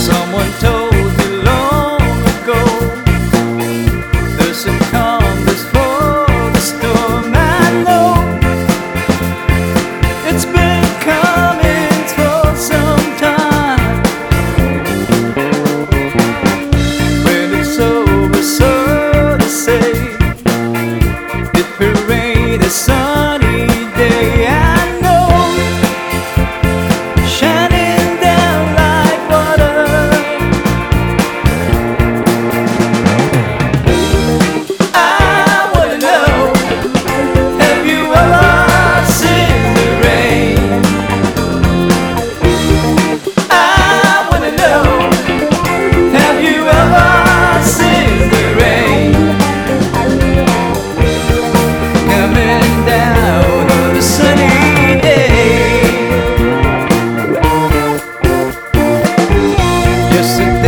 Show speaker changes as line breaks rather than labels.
Someone told me long ago there's a calm before the storm. I know it's been coming for some time. When it's over, so to say, it will rain a sunny day. I know, shining down like water. I wanna know, have you ever seen the rain? I wanna know, have you ever seen the rain coming down on a sunny day? Yes,